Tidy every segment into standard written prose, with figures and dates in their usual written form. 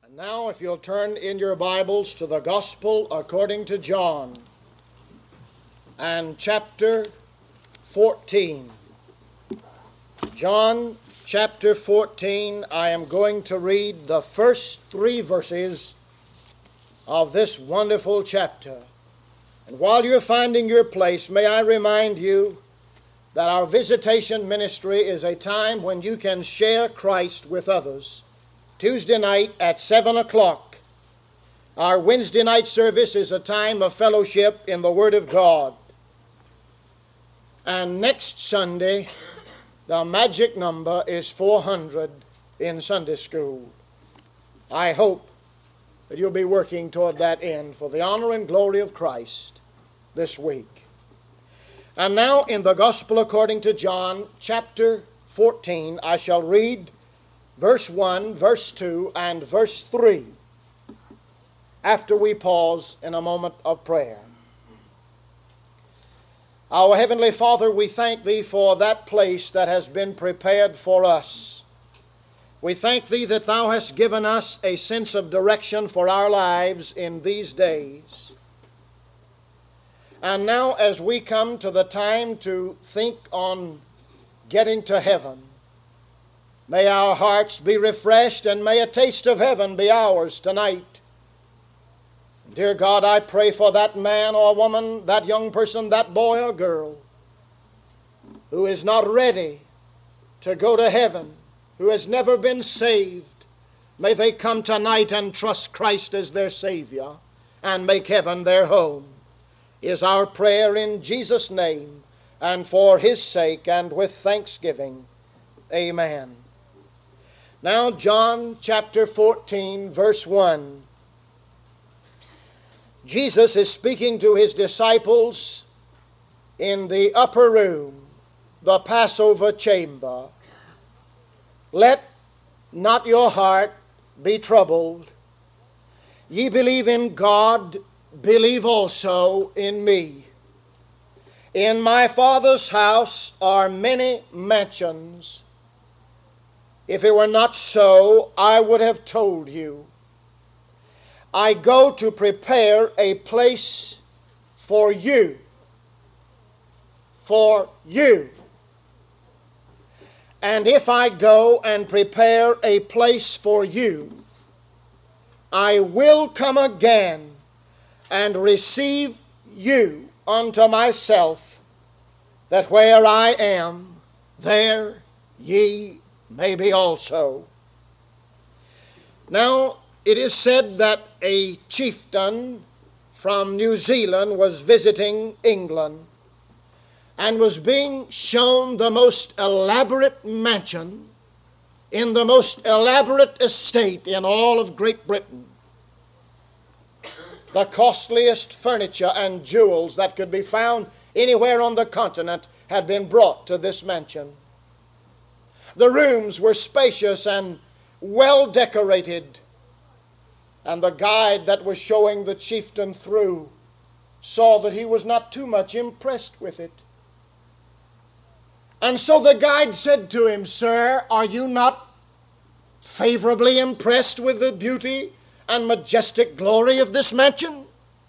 And now, if you'll turn in your Bibles to the Gospel according to John and chapter 14. John chapter 14, I am going to read the first 3 verses of this wonderful chapter. And while you're finding your place, may I remind you that our visitation ministry is a time when you can share Christ with others. Tuesday night at 7 o'clock. Our Wednesday night service is a time of fellowship in the Word of God. And next Sunday, the magic number is 400 in Sunday school. I hope that you'll be working toward that end for the honor and glory of Christ this week. And now in the Gospel according to John, chapter 14, I shall read verse 1, verse 2, and verse 3 after we pause in a moment of prayer. Our Heavenly Father, we thank Thee for that place that has been prepared for us. We thank Thee that Thou hast given us a sense of direction for our lives in these days. And now as we come to the time to think on getting to heaven, may our hearts be refreshed and may a taste of heaven be ours tonight. Dear God, I pray for that man or woman, that young person, that boy or girl who is not ready to go to heaven, who has never been saved. May they come tonight and trust Christ as their Savior and make heaven their home, is our prayer in Jesus' name and for His sake and with thanksgiving. Amen. Now, John chapter 14, verse 1. Jesus is speaking to His disciples in the upper room, the Passover chamber. Let not your heart be troubled. Ye believe in God, believe also in me. In my Father's house are many mansions. If it were not so, I would have told you. I go to prepare a place for you. For you. And if I go and prepare a place for you, I will come again and receive you unto myself, that where I am, there ye may be also. Now, it is said that a chieftain from New Zealand was visiting England and was being shown the most elaborate mansion in the most elaborate estate in all of Great Britain. The costliest furniture and jewels that could be found anywhere on the continent had been brought to this mansion. The rooms were spacious and well decorated, and the guide that was showing the chieftain through saw that he was not too much impressed with it. And so the guide said to him, "Sir, are you not favorably impressed with the beauty and majestic glory of this mansion?"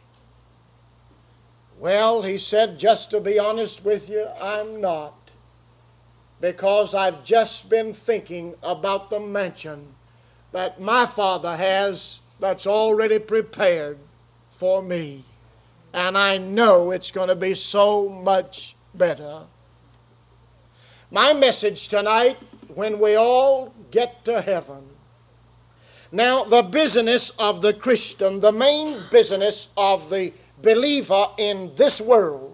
"Well," he said, "just to be honest with you, I'm not. Because I've just been thinking about the mansion that my Father has that's already prepared for me. And I know it's going to be so much better." My message tonight, when we all get to heaven. Now, the business of the Christian, the main business of the believer in this world,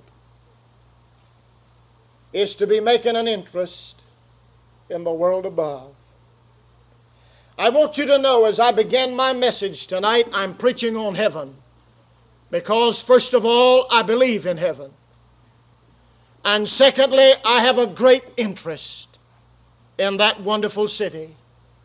is to be making an interest in the world above. I want you to know, as I begin my message tonight, I'm preaching on heaven. Because, first of all, I believe in heaven. And secondly, I have a great interest in that wonderful city.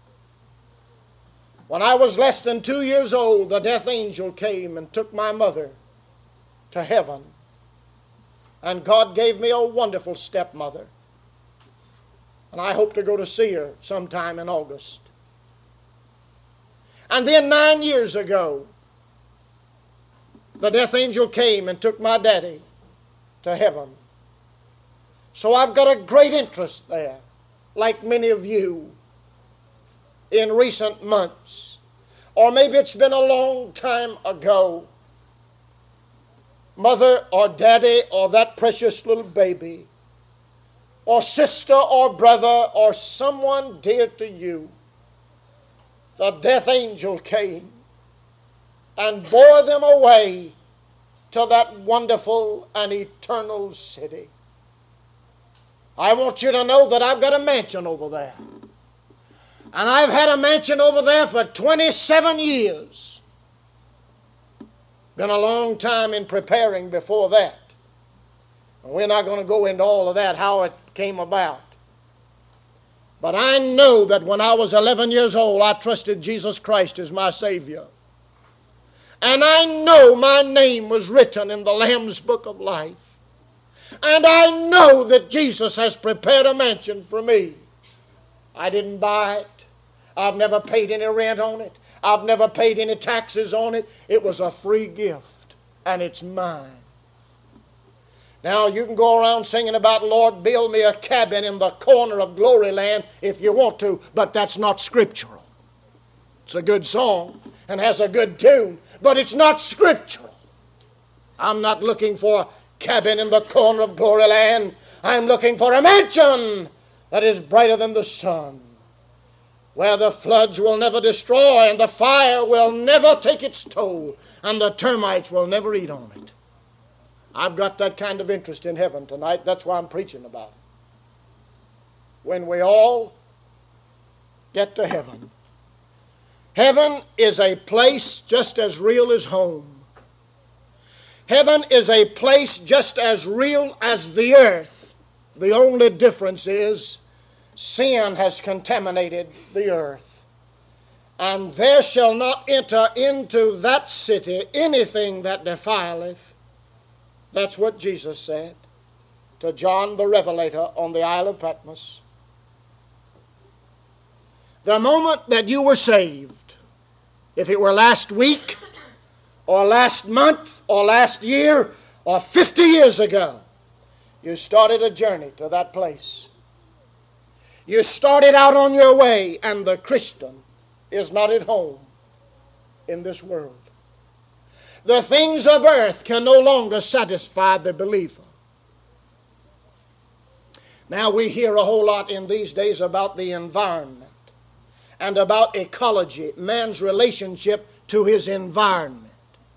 When I was less than 2 years old, the death angel came and took my mother to heaven. And God gave me a wonderful stepmother. And I hope to go to see her sometime in August. And then 9 years ago, the death angel came and took my daddy to heaven. So I've got a great interest there, like many of you, in recent months. Or maybe it's been a long time ago. Mother or daddy or that precious little baby, or sister or brother or someone dear to you, the death angel came and bore them away to that wonderful and eternal city. I want you to know that I've got a mansion over there. And I've had a mansion over there for 27 years. Been a long time in preparing before that. And we're not going to go into all of that, how it came about. But I know that when I was 11 years old, I trusted Jesus Christ as my Savior. And I know my name was written in the Lamb's Book of Life. And I know that Jesus has prepared a mansion for me. I didn't buy it. I've never paid any rent on it. I've never paid any taxes on it. It was a free gift, and it's mine. Now, you can go around singing about, Lord, build me a cabin in the corner of Glory Land if you want to, but that's not scriptural. It's a good song and has a good tune, but it's not scriptural. I'm not looking for a cabin in the corner of Glory Land. I'm looking for a mansion that is brighter than the sun, where the floods will never destroy and the fire will never take its toll and the termites will never eat on it. I've got that kind of interest in heaven tonight. That's why I'm preaching about it. When we all get to heaven, heaven is a place just as real as home. Heaven is a place just as real as the earth. The only difference is sin has contaminated the earth. And there shall not enter into that city anything that defileth. That's what Jesus said to John the Revelator on the Isle of Patmos. The moment that you were saved, if it were last week or last month or last year or 50 years ago, you started a journey to that place. You started out on your way, and the Christian is not at home in this world. The things of earth can no longer satisfy the believer. Now we hear a whole lot in these days about the environment and about ecology, man's relationship to his environment.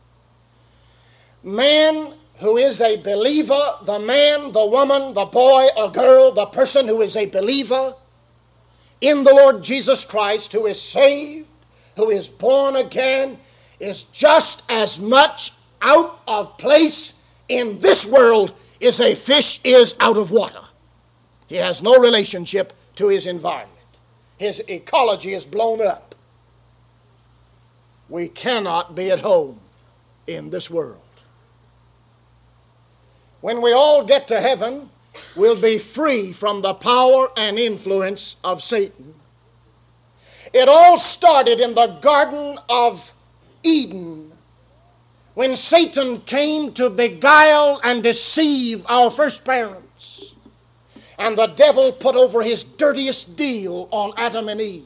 Man who is a believer, the man, the woman, the boy or girl, the person who is a believer in the Lord Jesus Christ, who is saved, who is born again, is just as much out of place in this world as a fish is out of water. He has no relationship to his environment. His ecology is blown up. We cannot be at home in this world. When we all get to heaven, we'll be free from the power and influence of Satan. It all started in the Garden of Eden, when Satan came to beguile and deceive our first parents, and the devil put over his dirtiest deal on Adam and Eve.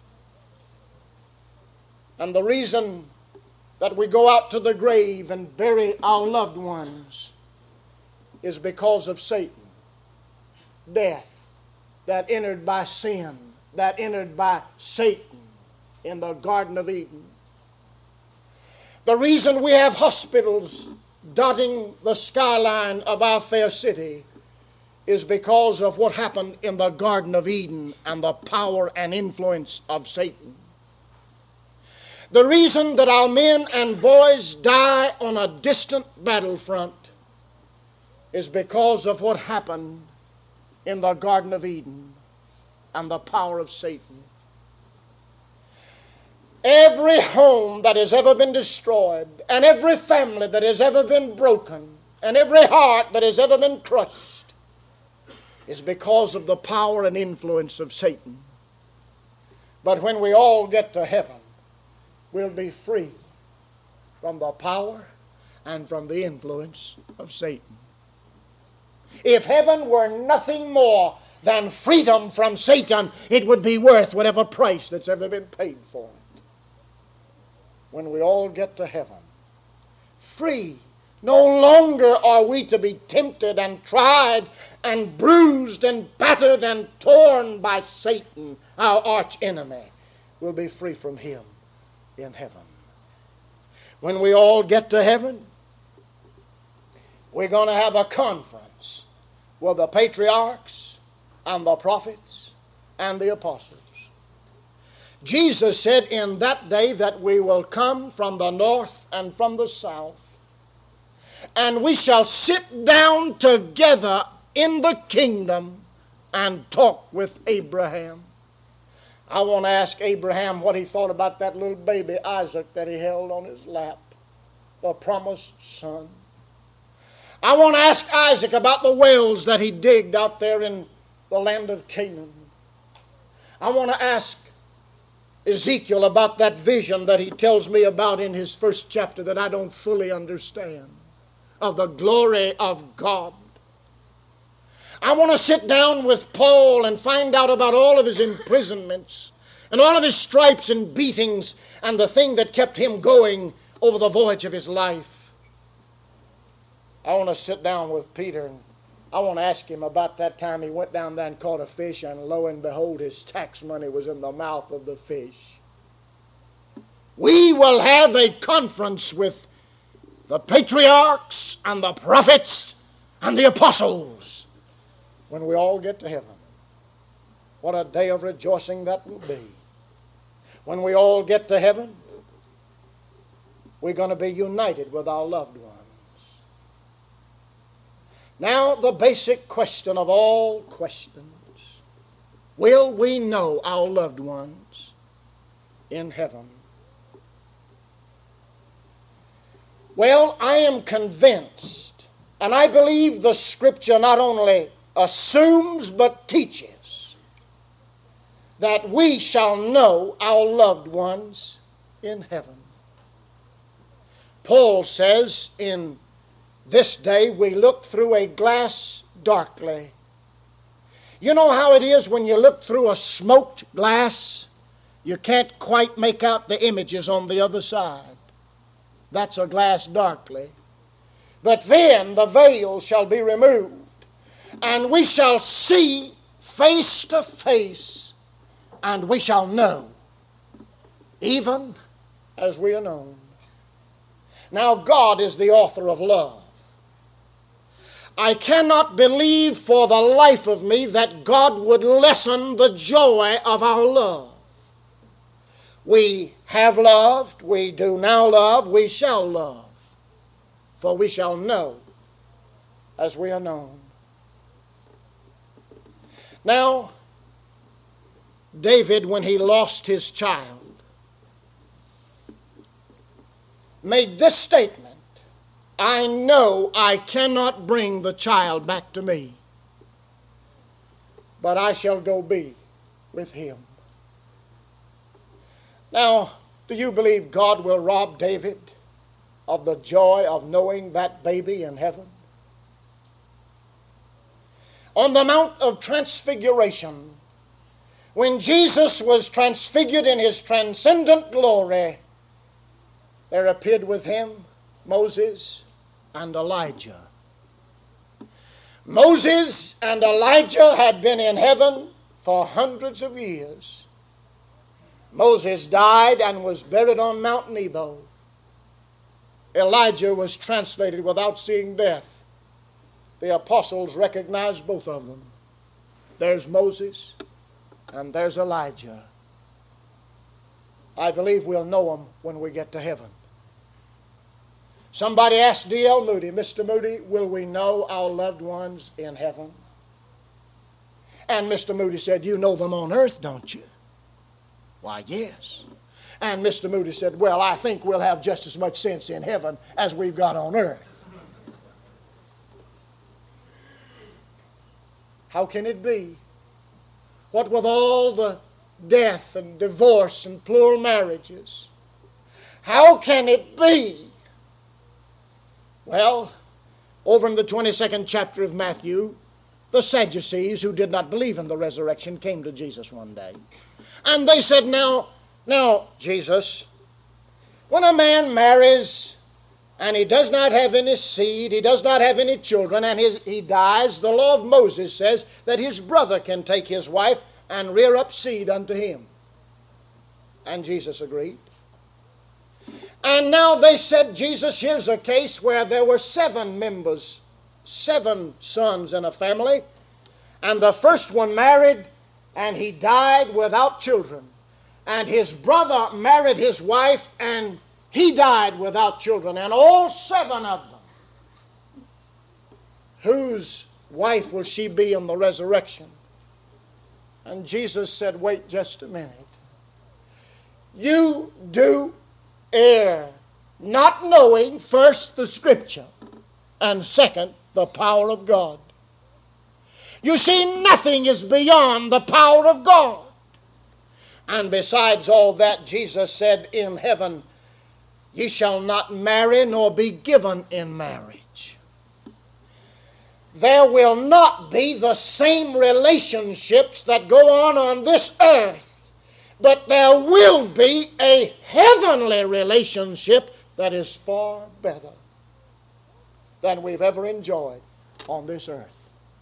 And the reason that we go out to the grave and bury our loved ones is because of Satan. Death that entered by sin, that entered by Satan in the Garden of Eden. The reason we have hospitals dotting the skyline of our fair city is because of what happened in the Garden of Eden and the power and influence of Satan. The reason that our men and boys die on a distant battlefront is because of what happened in the Garden of Eden and the power of Satan. Every home that has ever been destroyed, and every family that has ever been broken, and every heart that has ever been crushed is because of the power and influence of Satan. But when we all get to heaven, will be free from the power and from the influence of Satan. If heaven were nothing more than freedom from Satan, it would be worth whatever price that's ever been paid for it. When we all get to heaven, free, no longer are we to be tempted and tried and bruised and battered and torn by Satan, our arch enemy. We'll be free from him in heaven. When we all get to heaven, we're going to have a conference with the patriarchs and the prophets and the apostles. Jesus said in that day that we will come from the north and from the south, and we shall sit down together in the kingdom and talk with Abraham. I want to ask Abraham what he thought about that little baby Isaac that he held on his lap, the promised son. I want to ask Isaac about the wells that he digged out there in the land of Canaan. I want to ask Ezekiel about that vision that he tells me about in his first chapter that I don't fully understand, of the glory of God. I want to sit down with Paul and find out about all of his imprisonments and all of his stripes and beatings and the thing that kept him going over the voyage of his life. I want to sit down with Peter and I want to ask him about that time he went down there and caught a fish, and lo and behold, his tax money was in the mouth of the fish. We will have a conference with the patriarchs and the prophets and the apostles when we all get to heaven. What a day of rejoicing that will be. When we all get to heaven, we're going to be united with our loved ones. Now, the basic question of all questions: will we know our loved ones in heaven? Well, I am convinced, and I believe the Scripture not only assumes but teaches, that we shall know our loved ones in heaven. Paul says, in this day we look through a glass darkly. You know how it is when you look through a smoked glass? You can't quite make out the images on the other side. That's a glass darkly. But then the veil shall be removed, and we shall see face to face, and we shall know, even as we are known. Now, God is the author of love. I cannot believe for the life of me that God would lessen the joy of our love. We have loved, we do now love, we shall love, for we shall know as we are known. Now, David, when he lost his child, made this statement: I know I cannot bring the child back to me, but I shall go be with him. Now, do you believe God will rob David of the joy of knowing that baby in heaven? On the Mount of Transfiguration, when Jesus was transfigured in his transcendent glory, there appeared with him Moses and Elijah. Moses and Elijah had been in heaven for hundreds of years. Moses died and was buried on Mount Nebo. Elijah was translated without seeing death. The apostles recognized both of them. There's Moses and there's Elijah. I believe we'll know them when we get to heaven. Somebody asked D.L. Moody, Mr. Moody, will we know our loved ones in heaven? And Mr. Moody said, you know them on earth, don't you? Why, yes. And Mr. Moody said, well, I think we'll have just as much sense in heaven as we've got on earth. How can it be? What with all the death and divorce and plural marriages, How can it be? Well, over in the 22nd chapter of Matthew, the Sadducees, who did not believe in the resurrection, came to Jesus one day. And they said, Now, Jesus, when a man marries and he does not have any seed, he does not have any children, and he dies, the law of Moses says that his brother can take his wife and rear up seed unto him. And Jesus agreed. And now they said, Jesus, here's a case where there were 7 members, 7 sons in a family, and the first one married, and he died without children. And his brother married his wife, and he died without children. And all 7 of them, whose wife will she be in the resurrection? And Jesus said, wait just a minute. You do err, not knowing first the Scripture, and second, the power of God. You see, nothing is beyond the power of God. And besides all that, Jesus said, in heaven, ye shall not marry nor be given in marriage. There will not be the same relationships that go on this earth, but there will be a heavenly relationship that is far better than we've ever enjoyed on this earth.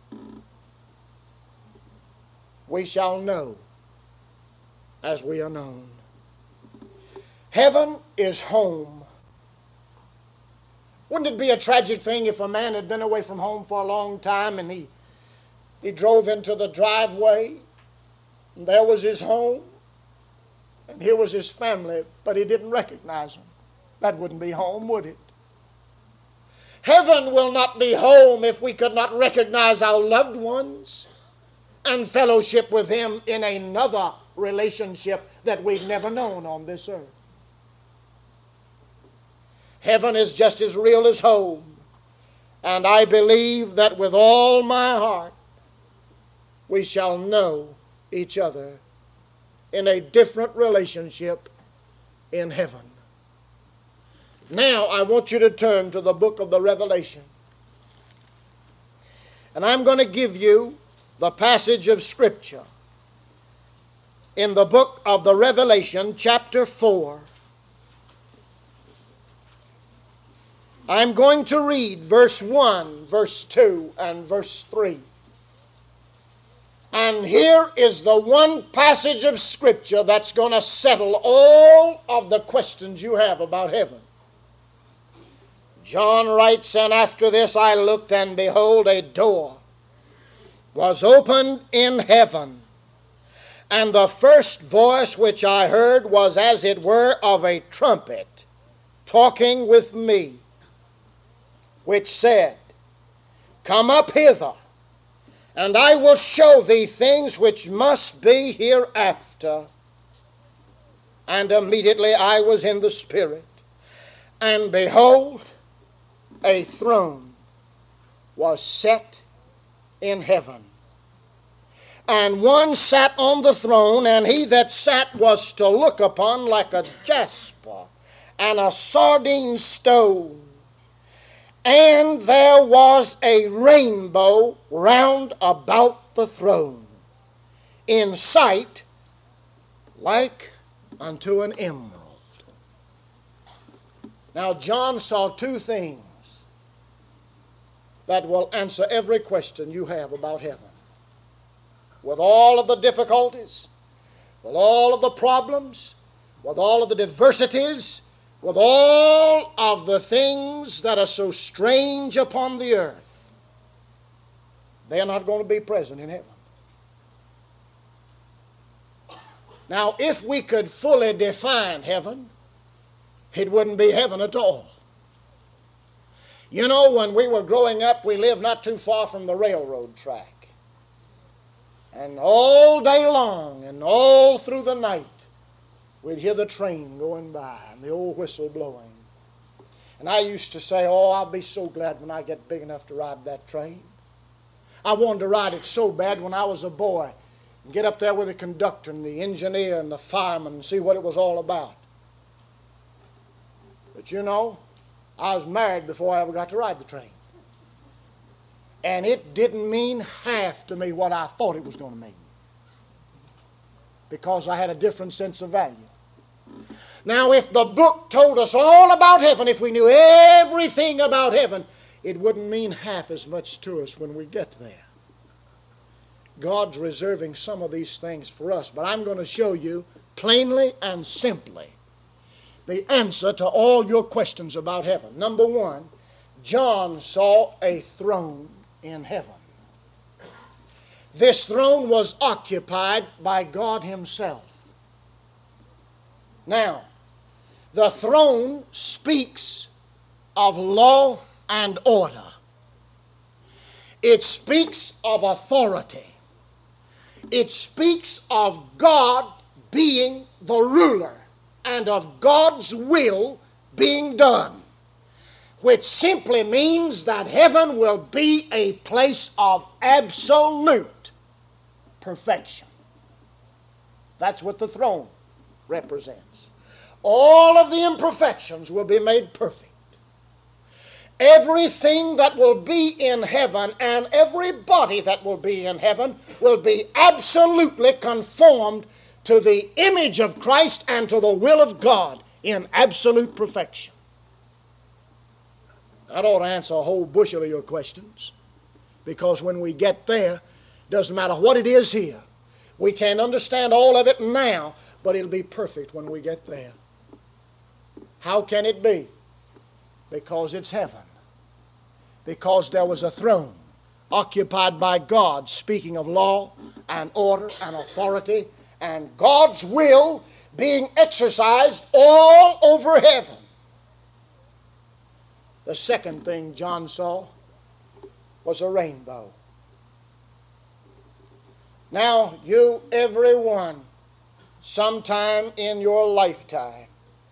We shall know as we are known. Heaven is home. Wouldn't it be a tragic thing if a man had been away from home for a long time and he drove into the driveway and there was his home and here was his family, but he didn't recognize them? That wouldn't be home, would it? Heaven will not be home if we could not recognize our loved ones and fellowship with them in another relationship that we've never known on this earth. Heaven is just as real as home, and I believe that with all my heart we shall know each other in a different relationship in heaven. Now I want you to turn to the book of the Revelation, and I'm going to give you the passage of Scripture in the book of the Revelation, chapter 4. I'm going to read verse 1, verse 2, and verse 3. And here is the one passage of Scripture that's going to settle all of the questions you have about heaven. John writes, and after this I looked, and behold, a door was opened in heaven. And the first voice which I heard was as it were of a trumpet, talking with me, which said, Come up hither, and I will show thee things which must be hereafter. And immediately I was in the Spirit, and behold, a throne was set in heaven. And one sat on the throne, and he that sat was to look upon like a jasper and a sardine stone. And there was a rainbow round about the throne, in sight like unto an emerald. Now John saw 2 things that will answer every question you have about heaven. With all of the difficulties, with all of the problems, with all of the diversities, with all of the things that are so strange upon the earth, they are not going to be present in heaven. Now, if we could fully define heaven, it wouldn't be heaven at all. You know, when we were growing up, we lived not too far from the railroad track. And all day long and all through the night, we'd hear the train going by and the old whistle blowing. And I used to say, oh, I'll be so glad when I get big enough to ride that train. I wanted to ride it so bad when I was a boy and get up there with the conductor and the engineer and the fireman and see what it was all about. But you know, I was married before I ever got to ride the train. And it didn't mean half to me what I thought it was going to mean, because I had a different sense of value. Now, if the book told us all about heaven, if we knew everything about heaven, it wouldn't mean half as much to us when we get there. God's reserving some of these things for us, but I'm going to show you plainly and simply the answer to all your questions about heaven. Number one, John saw a throne in heaven. This throne was occupied by God Himself. Now, the throne speaks of law and order. It speaks of authority. It speaks of God being the ruler and of God's will being done, which simply means that heaven will be a place of absolute perfection. That's what the throne represents. All of the imperfections will be made perfect. Everything that will be in heaven and everybody that will be in heaven will be absolutely conformed to the image of Christ and to the will of God in absolute perfection. That ought to answer a whole bushel of your questions, because when we get there, doesn't matter what it is here. We can't understand all of it now, but it'll be perfect when we get there. How can it be? Because it's heaven. Because there was a throne occupied by God, speaking of law and order and authority, and God's will being exercised all over heaven. The second thing John saw was a rainbow. Now, you, everyone, sometime in your lifetime,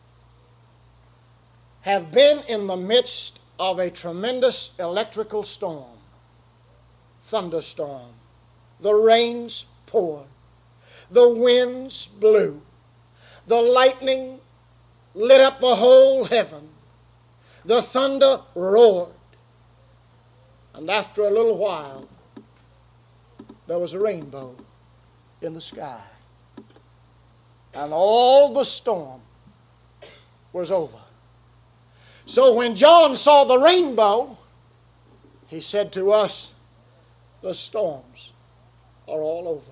have been in the midst of a tremendous electrical storm, thunderstorm. The rains poured, the winds blew, the lightning lit up the whole heaven, the thunder roared, and after a little while, there was a rainbow in the sky, and all the storm was over. So when John saw the rainbow, he said to us, the storms are all over.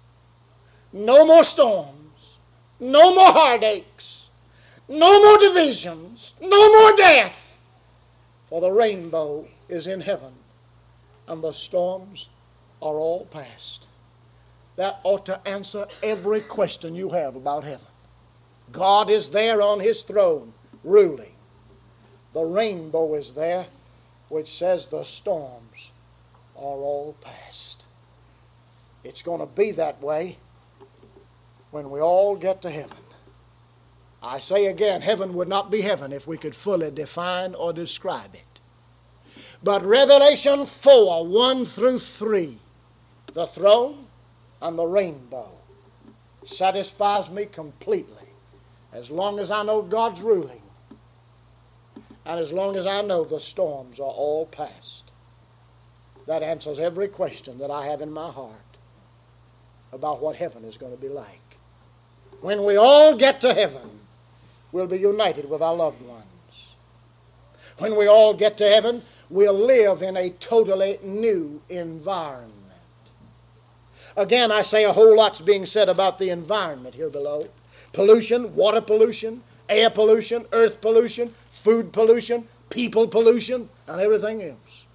No more storms, no more heartaches, no more divisions, no more death, for the rainbow is in heaven and the storms are all past. That ought to answer every question you have about heaven. God is there on His throne, ruling. The rainbow is there, which says the storms are all past. It's going to be that way when we all get to heaven. I say again, heaven would not be heaven if we could fully define or describe it. But Revelation 4, 1 through 3, the throne and the rainbow, satisfies me completely. As long as I know God's ruling, and as long as I know the storms are all past, that answers every question that I have in my heart about what heaven is going to be like. When we all get to heaven, we'll be united with our loved ones. When we all get to heaven, we'll live in a totally new environment. Again, I say a whole lot's being said about the environment here below. Pollution, water pollution, air pollution, earth pollution, food pollution, people pollution, and everything else.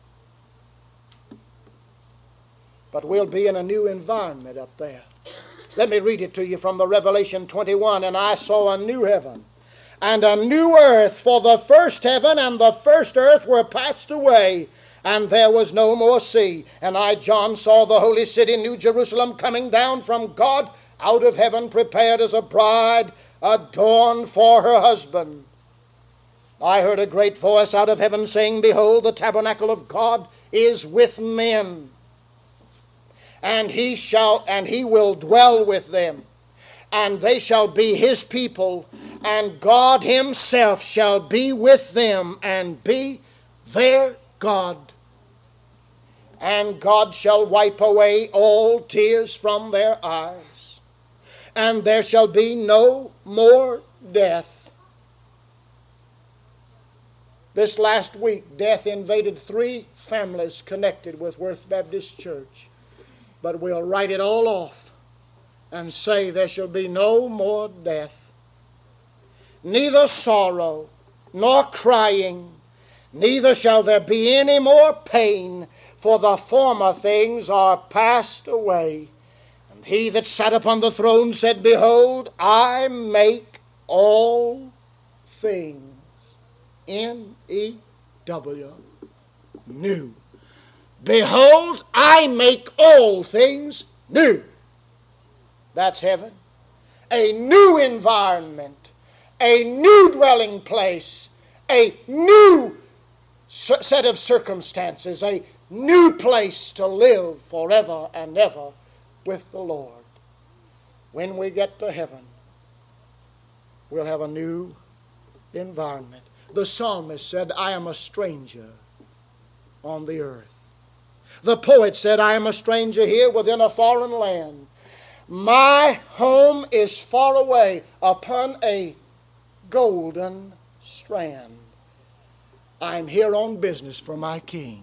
But we'll be in a new environment up there. Let me read it to you from the Revelation 21. And I saw a new heaven and a new earth, for the first heaven and the first earth were passed away, and there was no more sea. And I, John, saw the holy city, New Jerusalem, coming down from God out of heaven, prepared as a bride adorned for her husband. I heard a great voice out of heaven saying, Behold, the tabernacle of God is with men, and he will dwell with them, and they shall be his people, and God himself shall be with them and be their God. And God shall wipe away all tears from their eyes, and there shall be no more death. This last week, death invaded 3 families connected with Worth Baptist Church. But we'll write it all off and say there shall be no more death. Neither sorrow nor crying, neither shall there be any more pain, for the former things are passed away. And he that sat upon the throne said, Behold, I make all things, N-E-W, new. Behold, I make all things new. That's heaven. A new environment, a new dwelling place, a new set of circumstances, a new place to live forever and ever with the Lord. When we get to heaven, we'll have a new environment. The psalmist said, I am a stranger on the earth. The poet said, I am a stranger here within a foreign land. My home is far away upon a golden strand. I'm here on business for my King.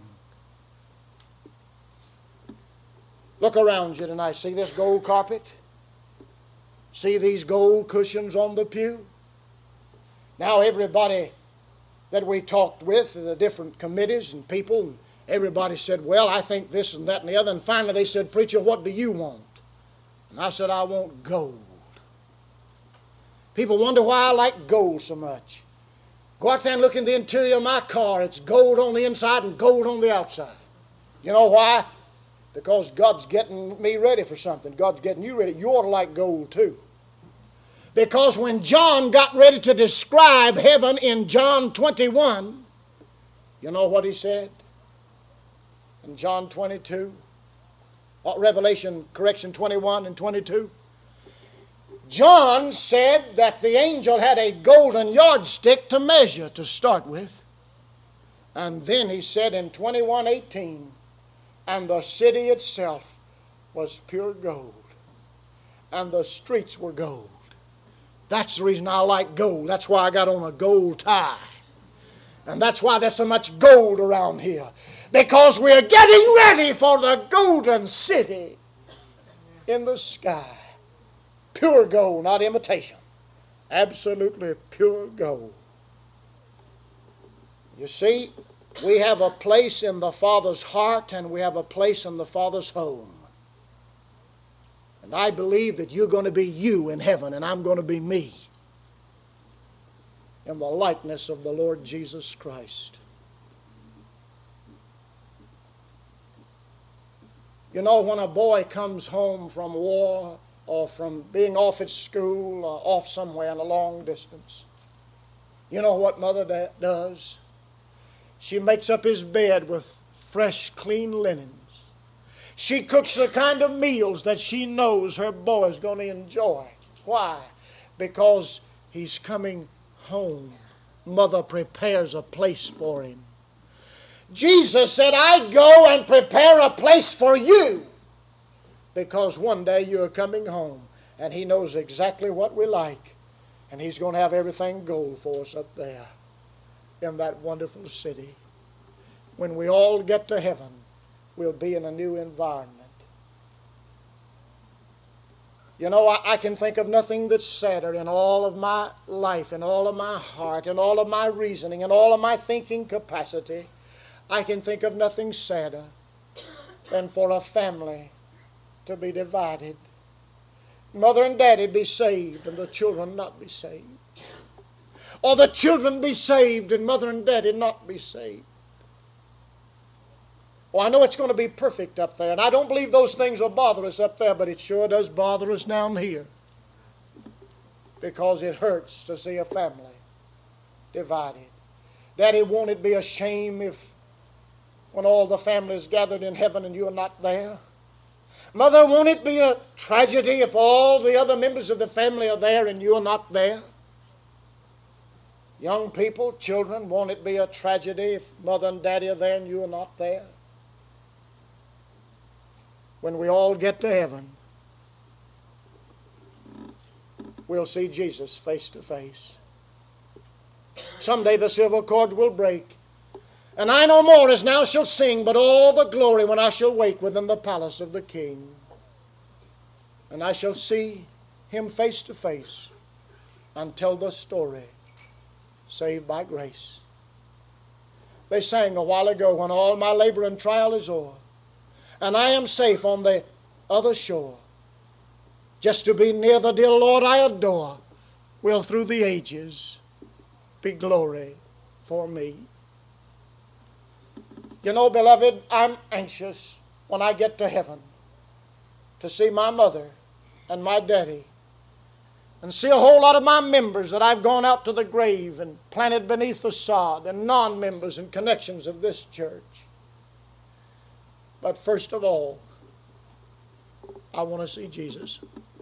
Look around you tonight. See this gold carpet? See these gold cushions on the pew? Now everybody that we talked with, the different committees and people, everybody said, well, I think this and that and the other. And finally they said, Preacher, what do you want? And I said, I want gold. People wonder why I like gold so much. Go out there and look in the interior of my car. It's gold on the inside and gold on the outside. You know why? Because God's getting me ready for something. God's getting you ready. You ought to like gold too. Because when John got ready to describe heaven in John 21, you know what he said? In John 22, Revelation 21 and 22. John said that the angel had a golden yardstick to measure to start with. And then he said in 21:18, and the city itself was pure gold, and the streets were gold. That's the reason I like gold. That's why I got on a gold tie. And that's why there's so much gold around here. Because we're getting ready for the golden city in the sky. Pure gold, not imitation. Absolutely pure gold. You see, we have a place in the Father's heart and we have a place in the Father's home. And I believe that you're going to be you in heaven and I'm going to be me in the likeness of the Lord Jesus Christ. You know, when a boy comes home from war or from being off at school or off somewhere in a long distance, you know what mother does? She makes up his bed with fresh, clean linens. She cooks the kind of meals that she knows her boy is going to enjoy. Why? Because he's coming home. Mother prepares a place for him. Jesus said, I go and prepare a place for you. Because one day you're coming home. And he knows exactly what we like. And he's going to have everything gold for us up there in that wonderful city. When we all get to heaven, we'll be in a new environment. You know, I can think of nothing that's sadder in all of my life, in all of my heart, in all of my reasoning, in all of my thinking capacity. I can think of nothing sadder than for a family to be divided. Mother and daddy be saved and the children not be saved. Or the children be saved and mother and daddy not be saved. Well, I know it's going to be perfect up there, and I don't believe those things will bother us up there, but it sure does bother us down here. Because it hurts to see a family divided. Daddy, won't it be a shame if when all the family is gathered in heaven and you're not there? Mother, won't it be a tragedy if all the other members of the family are there and you're not there? Young people, children, won't it be a tragedy if Mother and Daddy are there and you are not there? When we all get to heaven, we'll see Jesus face to face. Someday the silver cord will break, and I no more as now shall sing, but all the glory when I shall wake within the palace of the King. And I shall see Him face to face and tell the story, saved by grace. They sang a while ago, when all my labor and trial is o'er, and I am safe on the other shore, just to be near the dear Lord I adore, will through the ages be glory for me. You know, beloved, I'm anxious when I get to heaven to see my mother and my daddy, and see a whole lot of my members that I've gone out to the grave and planted beneath the sod, and non-members and connections of this church. But first of all, I want to see Jesus.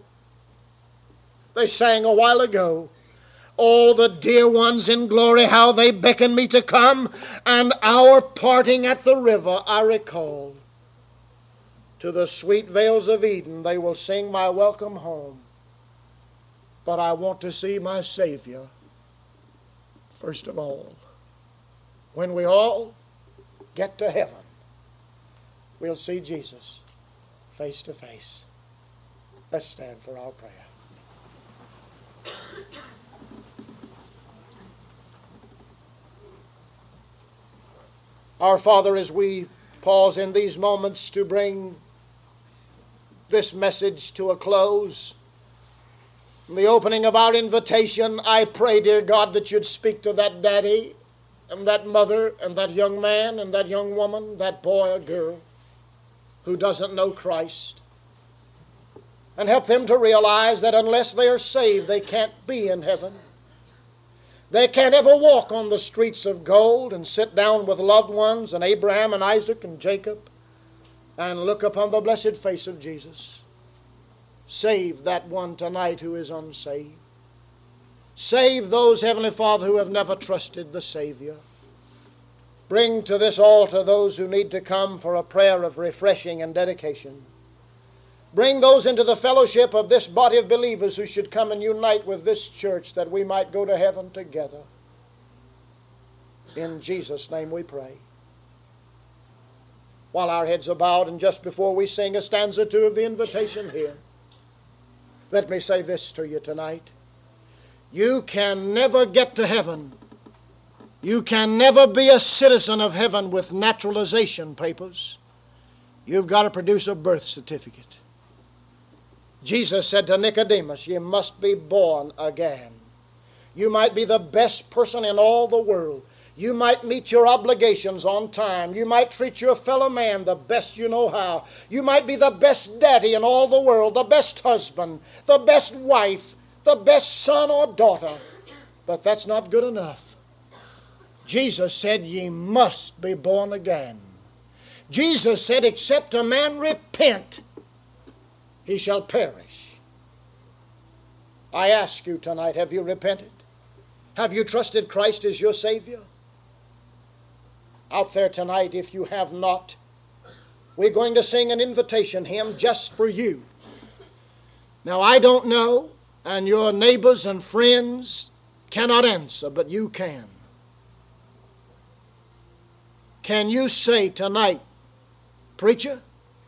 They sang a while ago, "Oh, the dear ones in glory, how they beckon me to come, and our parting at the river I recall. To the sweet vales of Eden they will sing my welcome home. But I want to see my Savior first of all. When we all get to heaven, we'll see Jesus face to face." Let's stand for our prayer. Our Father, as we pause in these moments to bring this message to a close, in the opening of our invitation, I pray, dear God, that you'd speak to that daddy and that mother and that young man and that young woman, that boy or girl who doesn't know Christ, and help them to realize that unless they are saved, they can't be in heaven. They can't ever walk on the streets of gold and sit down with loved ones and Abraham and Isaac and Jacob and look upon the blessed face of Jesus. Save that one tonight who is unsaved. Save those, Heavenly Father, who have never trusted the Savior. Bring to this altar those who need to come for a prayer of refreshing and dedication. Bring those into the fellowship of this body of believers who should come and unite with this church, that we might go to heaven together. In Jesus' name we pray. While our heads are bowed, and just before we sing a stanza or two of the invitation hymn, let me say this to you tonight. You can never get to heaven. You can never be a citizen of heaven with naturalization papers. You've got to produce a birth certificate. Jesus said to Nicodemus, "You must be born again." You might be the best person in all the world. You might meet your obligations on time. You might treat your fellow man the best you know how. You might be the best daddy in all the world, the best husband, the best wife, the best son or daughter. But that's not good enough. Jesus said, "Ye must be born again." Jesus said, "Except a man repent, he shall perish." I ask you tonight, have you repented? Have you trusted Christ as your Savior? Out there tonight, if you have not, we're going to sing an invitation hymn just for you. Now, I don't know, and your neighbors and friends cannot answer, but you can. Can you say tonight, "Preacher,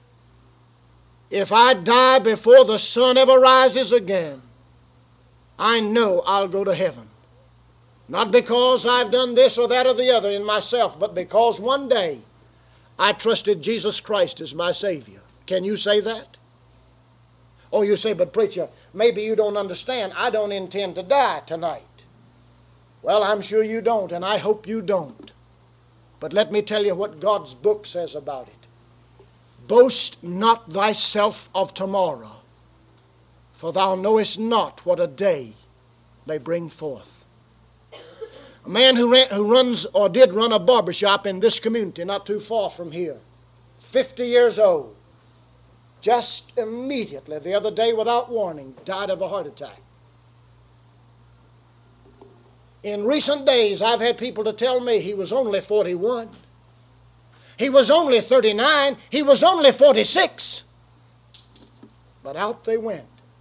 if I die before the sun ever rises again, I know I'll go to heaven. Not because I've done this or that or the other in myself, but because one day I trusted Jesus Christ as my Savior." Can you say that? Oh, you say, "But preacher, maybe you don't understand. I don't intend to die tonight." Well, I'm sure you don't, and I hope you don't. But let me tell you what God's book says about it. "Boast not thyself of tomorrow, for thou knowest not what a day may bring forth." A man who runs or did run a barbershop in this community not too far from here, 50 years old, just immediately the other day without warning died of a heart attack. In recent days, I've had people to tell me he was only 41. He was only 39. He was only 46. But out they went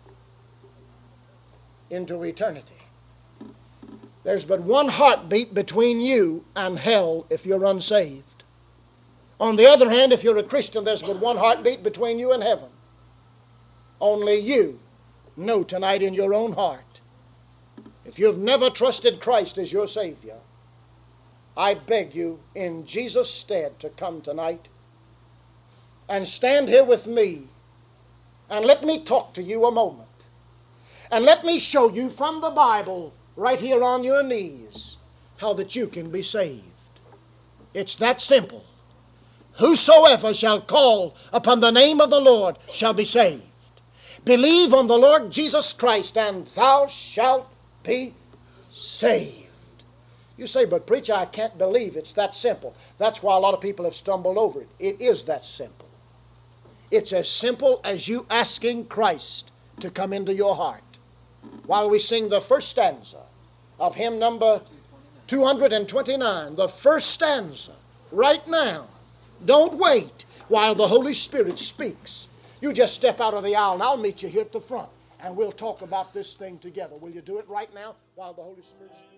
into eternity. There's but one heartbeat between you and hell if you're unsaved. On the other hand, if you're a Christian, there's but one heartbeat between you and heaven. Only you know tonight in your own heart. If you've never trusted Christ as your Savior, I beg you in Jesus' stead to come tonight and stand here with me and let me talk to you a moment. And let me show you from the Bible right here on your knees how that you can be saved. It's that simple. Whosoever shall call upon the name of the Lord shall be saved. Believe on the Lord Jesus Christ and thou shalt be saved. You say, but preacher, I can't believe it's that simple. That's why a lot of people have stumbled over it. It is that simple. It's as simple as you asking Christ to come into your heart. While we sing the first stanza of hymn number 229, the first stanza, right now, don't wait while the Holy Spirit speaks. You just step out of the aisle and I'll meet you here at the front and we'll talk about this thing together. Will you do it right now while the Holy Spirit speaks?